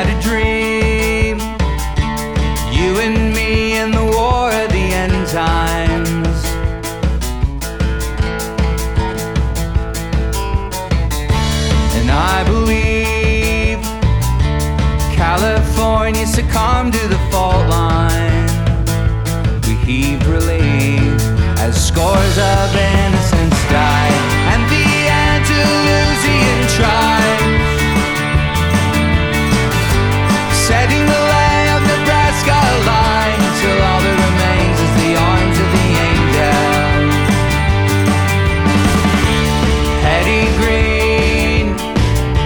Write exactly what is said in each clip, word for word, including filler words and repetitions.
a dream, you and me in the war of the end times. And I believe California succumbed to the fault line. We heaved relief as scores of innocents died, and the Andalusian tribes setting the lay of Nebraska line till all that remains is the arms of the angel. Hetty Green,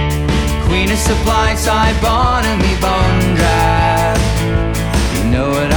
Queen of Supply Side, Bonamy Bone Draft. You know what